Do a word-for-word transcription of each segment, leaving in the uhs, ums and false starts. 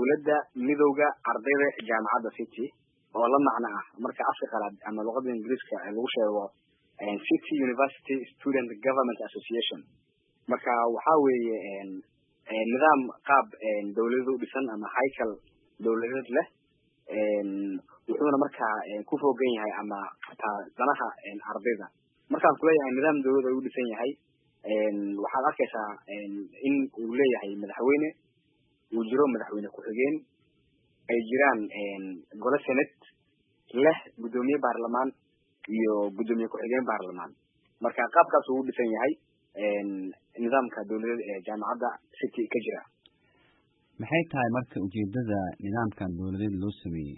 dawladda midowga ardayda jaamacadda City oo la macno ah marka afka qalaad ama luqadda Ingiriiska lagu sheego City University Student Government Association marka waxa weeye nidaam qaab dawladdu u dhisan ama haykal dawladeed leh wuxuuna marka ku fogan yahay ama taa danaha ardayda markaan ku leeyahay nidaam dawladda u dhisan yahay waxaad arkaysaa in uu leeyahay madaxweyne uu jiro madaxweyne ku xigeen ay jiraan gole senate leh gudoomiye baarlamaan iyo gudoomiye ku xigeen baarlamaan marka qaabkaas uu dhisan yahay nidaamka dawladda ee jaamacadda City ka jira maxay tahay marka ujeedada nidaamkan dawladeed loo sameeyay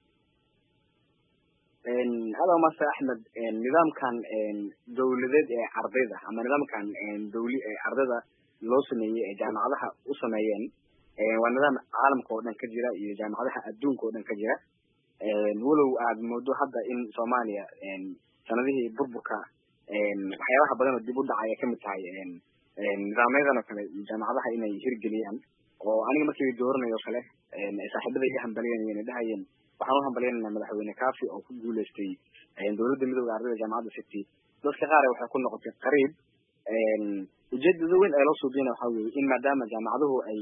een hada master Ahmed nidaamkan dawladeed ee ardayda ama nidaamkan dawli ee ardayda loo sameeyay ee jaamacadaha u sameeyeen waa nidaam caalamka oo dhan ka jira iyo jaamacadaha adduunka oo dhan ka jira walow aad moodo hadda in Soomaaliya sanadihii burburka waxyaabaha badan oo dib u dhacay ka mid tahay nidaamyadan oo kale jaamacadaha inay hirgeliyaan oo aniga markii dooranayo kale saaxiibada ay hambaliyeen inay dhahayeen waxaan u hambaliyeenaa madaxweyne Kaafi oo ku guuleystay dawladda midowga ardayda jaamacadda City dadka qaar waxay ku noqotay qariib ujeedada weyn ee loo suubiyay waxa weeye in maadaama jaamacaduhu ay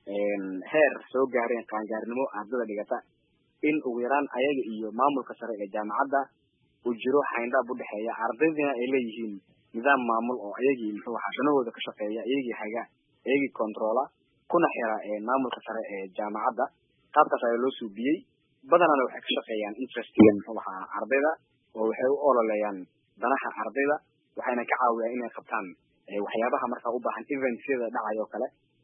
heer soo gaareen qaangaarnimo ardayda dhigata in ugu yaraan ayaga iyo maamulka sare ee jaamacadda uu jiro xayndaab u dhaxeeya ardaydina ay leeyihiin nidaam maamul oo ayagii muxuu ahaa shanahooda ka shaqeeya ayagii haga ayagii controla kuna xira maamulka sare ee jaamacadda qaabkaas ayaa loo suubiyay badanana waxay ka shaqeeyaan interestiga muxuu ahaa ardayda oo waxay u ololeeyaan danaha ardayda waxayna ka caawiyaan inay qabtaan waxyaabaha marka u baahan events-yada dhacayo kale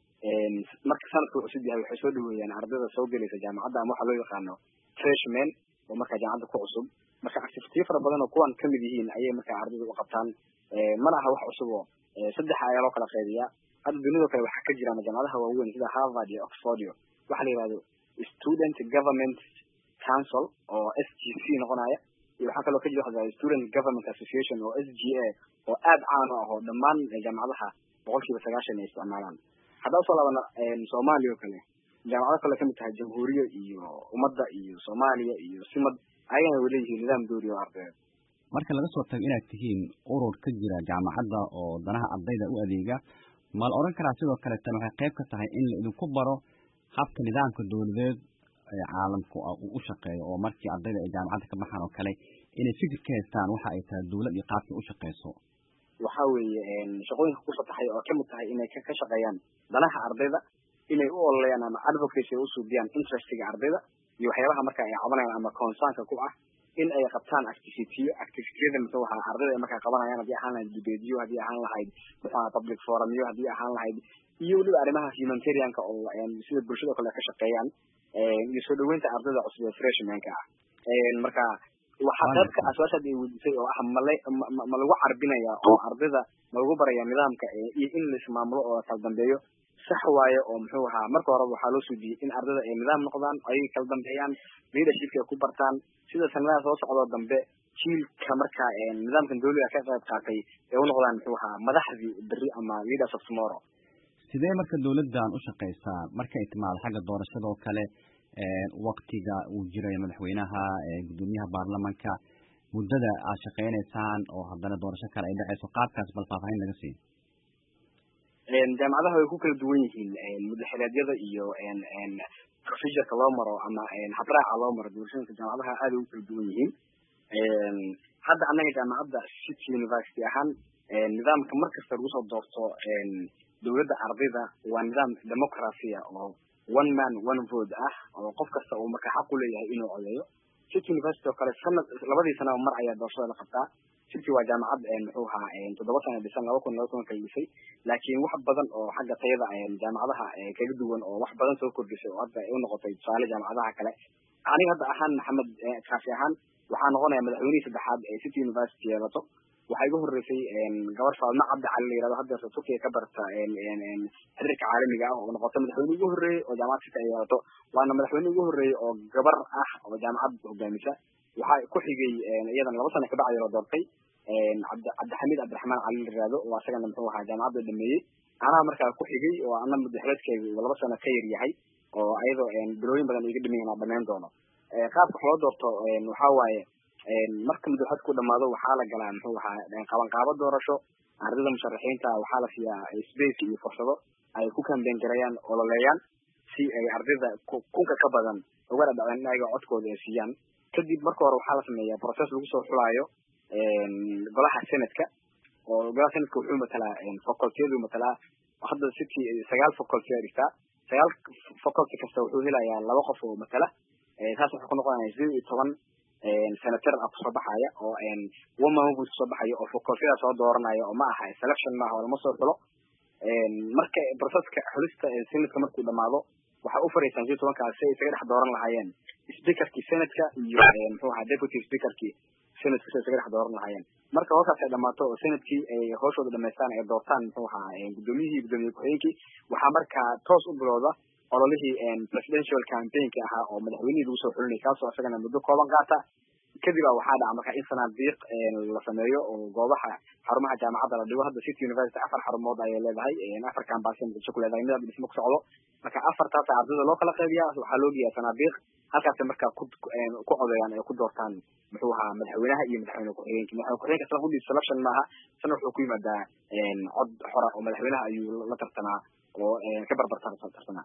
marka sanadku cusub yahay waxay soo dhaweeyaan ardayda soo galaysa jaamacadda ama waxa loo yaqaano freshman oo marka jaamacadda ku cusub marka activity fara badan oo kuwan kamid yihiin ayay marka ardaydu u qabtaan mana aha wax cusub oo saddex ayaa loo kala qaybiyaa hadda dunida kale waxa ka jira jaamacadaha waaweyn sida Harvard iyo Oxford waxa la yiraahdo Student Government Council oo S G C noqonaya iyo waxa kale oo ka jira Student Government Association oo S G A oo aad caan ah oo dhammaan jaamacadaha boqolkiiba sagaashan ay isticmaalaan hadda soo laabana Soomaaliya oo kale jaamacado kale kamid tahay jamhuuriyadda iyo ummadda iyo Soomaaliya iyo simad ayana wali yihiin nidaam dawli oo arday marka laga soo tago inaad tihiin urur ka jira jaamacadda oo danaha ardayda u adeega mal oran kara sidoo kale tan waxay qayb ka tahay in la idinku baro habka nidaamka dawladeed ee caalamku u shaqeeyo oo markii ardayda ay jaamacadda ka baxaan oo kale inay fikir ka haystaan waxa ay tahay dawlad iyo qaabka u shaqeyso waxa weeye shaqooyinka ku fatahay oo kamid tahay inay ka shaqeeyaan danaha ardayda inay u ololeeyaan ama advocacy u suubiyaan interestiga ardayda iyo waxyaabaha marka ay cabanayaan ama concernka ku ah in ay qabtaan activity activity-yada midna waxa ardayda marka qabanayaan hadii ahaan lahayd debate hadii ahaan lahayd waxa public forum iyo hadii ahaan lahayd iyo waliba arrimaha humanitarian-ka oo sida bulshada kale ka shaqeeyaan iyo soo dhaweynta ardayda cusub ee freshman-ka ah marka waxa dadka asaasad ay wajisay oo ah ma lagu carbinaya oo ardayda lagu baraya nidaamka iyo in la ismaamulo oo kala dambeeyo sax waaye oo muxuu ahaa marka hore waxa loo suudiyay in ardayda ay nidaam noqdaan ay kala dambeeyaan leadership-ka ku bartaan sida sanadaha soo socdo dambe jiilka marka nidaamkan dawliga ka qayb qaatay ee u noqdaan muxuu ahaa madaxdii berri ama leaders of tomorrow sidee marka dawladdan u shaqeysaa marka ay timaado xagga doorashada oo kale waqtiga uu jiray madaxweynaha gudoomiyaha baarlamaanka muddada aad shaqeynaysaan oo haddana doorasho kale ay dhacayso qaabkaas bal faahfaahin laga siiyo jaamacadaha way ku kala duwan yihiin muddaxileedyada iyo procedure-ka loo maro ama habraaca loo maro doorashooyinka jaamacadaha aad ay u kala duwan yihiin hadda annaga jaamacadda City University ahaan nidaamka markasta lagu soo doorto dawladda ardayda waa nidaam democracy oo one man one vote ah oo qof kasta uu marka xaq u leeyahay inuu codeeyo City University oo kale sanad labadii sano mar ayaa doorashada la qabtaa City waa jaamacad muxuu ahaa toddoba sano dhisan laba kun iyo laba iyo toban kalisay laakiin wax badan oo xagga tayada jaamacadaha kaga duwan oo wax badan soo kordhisay oo hadda ay u noqotay tusaale jaamacadaha kale aniga hadda ahaan Maxamed Kaafi ahaan waxaan noqonayaa madaxweynihii saddexaad ee City University yeelato waxay ugu horeysay gabar Faalma Cabdi Cali la yiraahdo hadda Turkiga ka barta xiriirka caalamiga ah oo noqotay madaxweynihii ugu horeeyay oo jaamacad City ay yeelato waana madaxweynihii ugu horeeyay oo gabar ah oo jaamacad hogaamisa waxa ku xigay iyadan laba sano ka bacdi la doortay Cabdi Xamiid Abdiraxmaan Cali la yiraahdo oo asagana muxuu ahaa jaamacadda dhameeyay ana markaa ku xigay oo ana madaxweynkeedu laba sano ka yar yahay oo ayadoo bilooyin badan iga dhiman inaan dhammayn doono qaabka wax loo doorto waxaa waaye marka madaxweyne ku dhamaado waxaa la galaa muxuu ahaa qaban qaabo doorasho ardayda musharaxiinta waxaa la siiyaa space iyo fursado ay ku campaign gareeyaan ololeeyaan si ay ardayda kunka ka badan uga dhacaan in ay codkooda ay siiyaan kadib marka hore waxaa la sameeyaa process lagu soo xulaayo golaha senadka oo golaha senadka wuxuu matalaa facultyadu matalaa hadda city sagaal faculty ay dhigtaa sagaal faculty kasta wuxuu helayaa laba qof oo matala taas wuxuu ku noqonayaa siddeed iyo toban senator ah kusoo baxaya oo woman vote kusoo baxaya oo facultyada soo dooranaya oo ma aha selection maaha oo lama soo xulo marka processka xulista senadka markuu dhamaado waxa u faraysan siddeed iyo tobankaas si ay isaga dhex dooran lahaayeen speakerkii senadka iyo muxuu ahaa deputy speakerkii senadka si isaga dhex dooran lahaayeen marka hoosaas ay dhamaato oo senadkii ay hooshooda dhamaystaan ay doortaan muxuu ahaa gudoomiyihii gudoomiye ku-xigeenkii waxaa markaa toos u bilowda ololihii presidential campaignki ahaa oo madaxweynihii lagu soo xulinay kaasoo isagana muddo kooban qaata kadib waxaa dhaca marka in sanaadiiq la sameeyo oo goobaha xarumaha jaamacadda la dhigo hadda city university afar xarumood ayay leedahay afar campus muqdisho ku leedahay midab dhismo ku socdo marka afartaas ardayda loo kala qaybiyaa waxaa loo geeyaa sanaadiiq halkaas marka ku ku codeeyaan ay ku doortaan muxuu ahaa madaxweynaha iyo madaxweyne ku-xigeenka madaxweyne ku-xigeenka asla qudhiisa selection maaha sana wuxuu ku yimaadaa cod xora oo madaxweynaha ayuu la tartamaa oo ka barbar tartamaa